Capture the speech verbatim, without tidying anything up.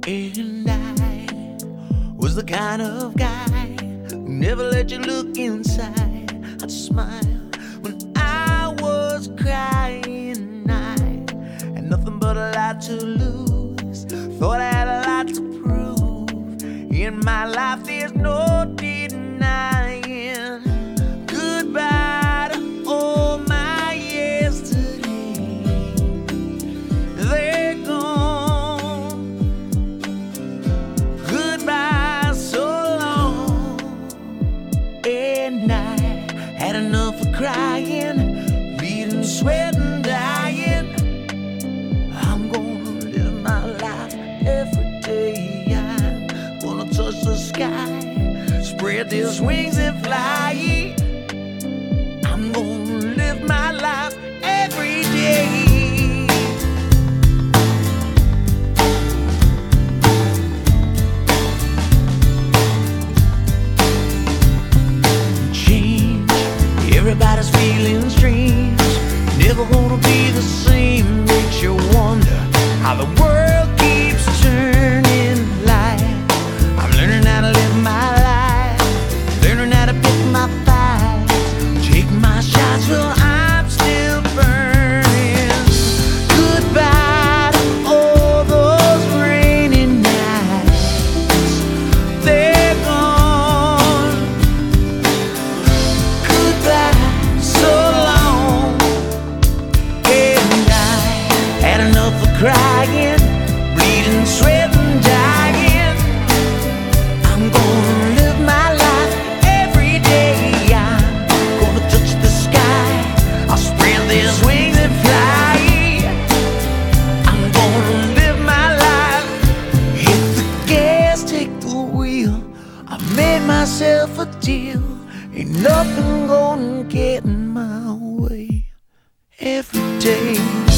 And I was the kind of guy who never let you look inside. I'd smile when I was crying. I had nothing but a lot to lose. Thought I had a lot to prove. In my life there's no denying. Goodbye to all my yesterday. They're gone. Goodbye so long. And I had enough of crying, bleeding, sweating, dying. I'm gonna live my life every day. I'm gonna touch the sky, spread these wings and fly. I'm gonna live my life every day. Change, everybody's feeling strange. Never gonna be the same. Makes you wonder how the world keeps turning. Life, I'm learning how to live my life, learning how to pick my fights, take my shots while I'm still burning. Goodbye to all those rainy nights. They're gone. Goodbye so long. And I had enough of crying, bleeding, sweating, dying. I'm gonna live my life every day. I'm gonna touch the sky, I'll spread these wings and fly. I'm gonna live my life. Hit the gas, take the wheel. I made myself a deal. Ain't nothing gonna get in my way every day.